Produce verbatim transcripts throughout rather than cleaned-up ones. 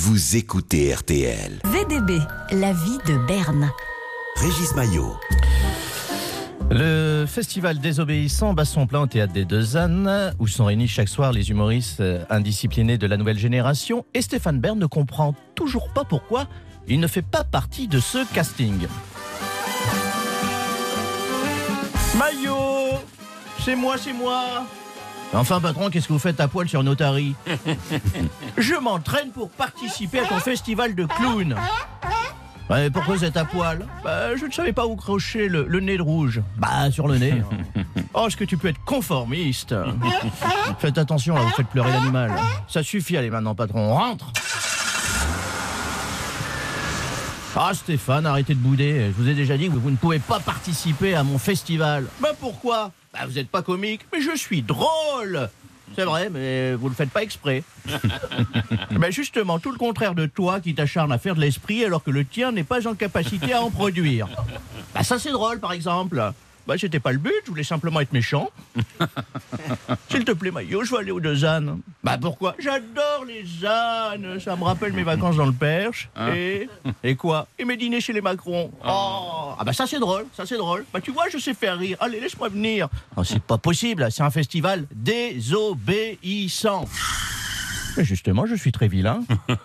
vous écoutez R T L. V D B, la vie de Berne. Régis Maillot. Le festival Désobéissant bat son plein au Théâtre des Deux Ânes, où sont réunis chaque soir les humoristes indisciplinés de la nouvelle génération. Et Stéphane Bern ne comprend toujours pas pourquoi il ne fait pas partie de ce casting. Maillot, c'est moi, c'est moi. Enfin, patron, qu'est-ce que vous faites à poil sur Notary? Je m'entraîne pour participer à ton festival de clowns. Ouais, pourquoi vous êtes à poil? Bah, je ne savais pas où crocher le, le nez de rouge. Bah, sur le nez. Oh, est-ce que tu peux être conformiste? Faites attention, là, vous faites pleurer l'animal. Ça suffit, allez maintenant, patron, on rentre. Ah, Stéphane, arrêtez de bouder. Je vous ai déjà dit que vous ne pouvez pas participer à mon festival. Bah, pourquoi? Bah, vous n'êtes pas comique, mais je suis drôle. C'est vrai, mais vous le faites pas exprès. Mais justement, tout le contraire de toi qui t'acharne à faire de l'esprit alors que le tien n'est pas en capacité à en produire. Bah ça c'est drôle par exemple. Bah c'était pas le but, je voulais simplement être méchant. S'il te plaît Maillot, je veux aller aux Deux Ânes. Bah pourquoi? J'adore les ânes, ça me rappelle mes vacances dans le Perche. Et et quoi? Et mes dîners chez les Macron. Oh, ah bah ça c'est drôle, ça c'est drôle. Bah tu vois, je sais faire rire. Allez, laisse-moi venir. Oh, c'est pas possible, c'est un festival désobéissant. Mais justement, je suis très vilain.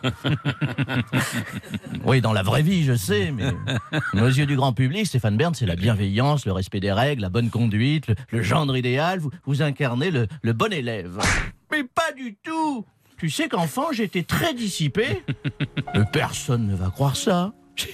Oui, dans la vraie vie, je sais, mais aux yeux du grand public, Stéphane Bern, c'est la bienveillance, le respect des règles, la bonne conduite, le, le gendre idéal. Vous, vous incarnez le, le bon élève. Mais pas du tout. Tu sais qu'enfant, j'étais très dissipé. Mais personne ne va croire ça.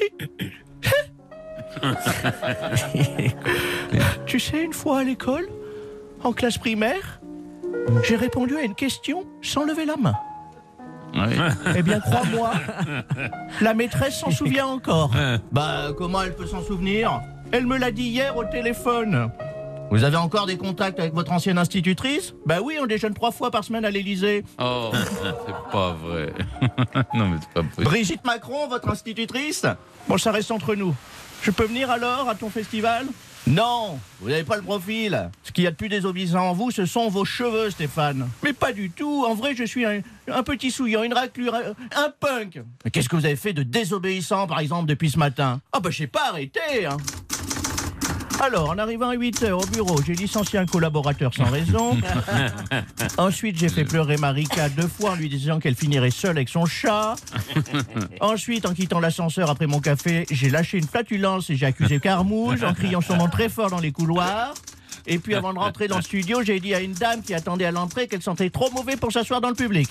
Tu sais, une fois à l'école, en classe primaire, j'ai répondu à une question sans lever la main. Oui. Eh bien, crois-moi, la maîtresse s'en souvient encore. Bah, comment elle peut s'en souvenir? Elle me l'a dit hier au téléphone. Vous avez encore des contacts avec votre ancienne institutrice? Bah oui, on déjeune trois fois par semaine à l'Élysée. Oh, c'est pas vrai. Non, mais c'est pas possible. Brigitte Macron, votre institutrice? Bon, ça reste entre nous. Je peux venir alors à ton festival? Non, vous n'avez pas le profil. Ce qu'il y a de plus désobéissant en vous, ce sont vos cheveux, Stéphane. Mais pas du tout. En vrai, je suis un, un petit souillant, une raclure, un, un punk. Mais qu'est-ce que vous avez fait de désobéissant, par exemple, depuis ce matin? Ah bah, j'ai pas arrêté, hein. Alors, en arrivant à huit heures au bureau, j'ai licencié un collaborateur sans raison. Ensuite, j'ai fait pleurer Marika deux fois en lui disant qu'elle finirait seule avec son chat. Ensuite, en quittant l'ascenseur après mon café, j'ai lâché une flatulence et j'ai accusé Carmouge en criant son nom très fort dans les couloirs. Et puis, avant de rentrer dans le studio, j'ai dit à une dame qui attendait à l'entrée qu'elle sentait trop mauvais pour s'asseoir dans le public.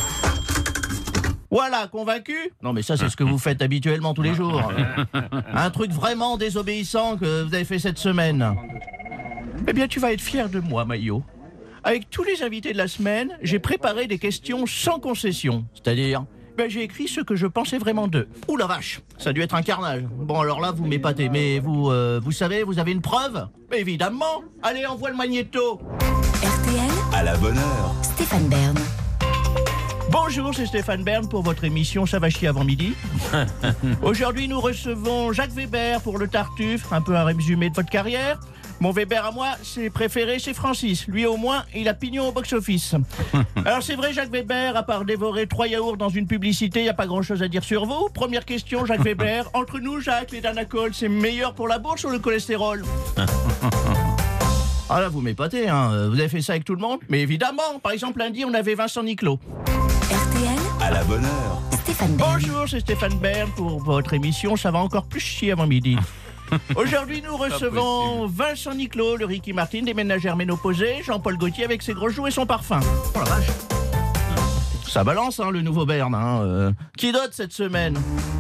Voilà, convaincu? Non mais ça c'est ce que vous faites habituellement tous les jours. Un truc vraiment désobéissant que vous avez fait cette semaine. Eh bien tu vas être fier de moi, Maillot. Avec tous les invités de la semaine, j'ai préparé des questions sans concession. C'est-à-dire, ben, j'ai écrit ce que je pensais vraiment d'eux. Ouh la vache, ça a dû être un carnage. Bon alors là vous m'épatez, mais vous, euh, vous savez, vous avez une preuve? Évidemment. Allez, envoie le magnéto. R T L, À la bonne heure. Stéphane Bern. Bonjour, c'est Stéphane Bern pour votre émission Ça va chier avant midi. Aujourd'hui, nous recevons Jacques Weber pour le Tartuffe, un peu un résumé de votre carrière. Mon Weber à moi, c'est préféré, c'est Francis. Lui, au moins, il a pignon au box-office. Alors, c'est vrai, Jacques Weber, à part dévorer trois yaourts dans une publicité, il n'y a pas grand-chose à dire sur vous. Première question, Jacques Weber. Entre nous, Jacques, les Danacol, c'est meilleur pour la bourse ou le cholestérol? Ah là, vous m'épatez, hein. Vous avez fait ça avec tout le monde? Mais évidemment, par exemple, lundi, on avait Vincent Niclot. R T L, À la bonne heure. Stéphane Bern. Bonjour, c'est Stéphane Bern pour votre émission Ça va encore plus chier avant midi. Aujourd'hui, nous recevons Vincent Niclot, le Ricky Martin des ménagères ménopausées, Jean-Paul Gaultier avec ses gros joues et son parfum. Oh la vache. Ça balance, hein, le nouveau Bern. Hein. Euh, qui d'autre cette semaine?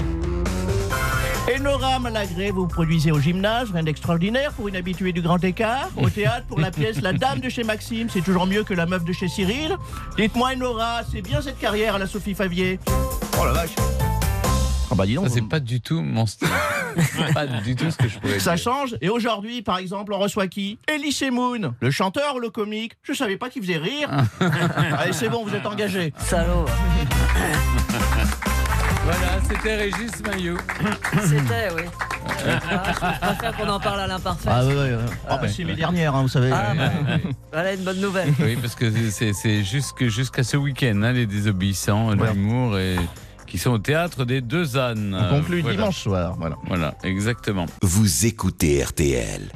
Enora Malagré, vous produisez au gymnase, rien d'extraordinaire pour une habituée du Grand Écart. Au théâtre, pour la pièce La Dame de chez Maxime, c'est toujours mieux que la meuf de chez Cyril. Dites-moi, Enora, c'est bien cette carrière à la Sophie Favier? Oh la vache. Oh bah dis donc. Ça, c'est pas du tout mon style. Pas du tout ce que je pourrais Ça dire. change. Et aujourd'hui, par exemple, on reçoit qui? Elie Semoun, le chanteur ou le comique? Je savais pas qu'il faisait rire. Allez, c'est bon, vous êtes engagé. Salaud. Voilà, c'était Régis Maillot. C'était, oui. Ah, je préfère qu'on en parle à l'imparfait. Ah ouais, ouais, ouais. Ah bah c'est mes dernières, hein, vous savez. Ah, bah, voilà une bonne nouvelle. Oui, parce que c'est, c'est jusque, jusqu'à ce week-end, hein, les désobéissants, Ouais. l'humour et qui sont au théâtre des Deux Ânes. On conclut Voilà. dimanche soir, voilà. Voilà, exactement. Vous écoutez R T L.